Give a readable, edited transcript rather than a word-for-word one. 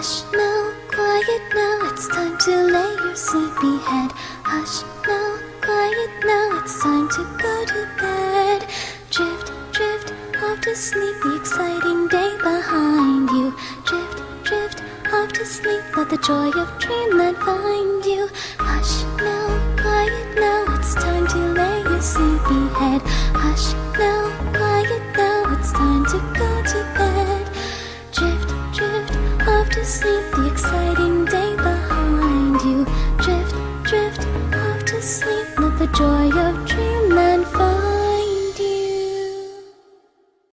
Hush now, quiet now, it's time to lay your sleepy head. Hush now, quiet now, it's time to go to bed. Drift, drift, off to sleep, the exciting day behind you. Drift, drift, off to sleep, let the joy of dreamland find you. Hush now, quiet now, it's time to lay your sleepy head. Hush now, quiet now, it's time to go to bed. Drift, drift, off to sleep, the exciting day behind you. Drift, drift, off to sleep, let the joy of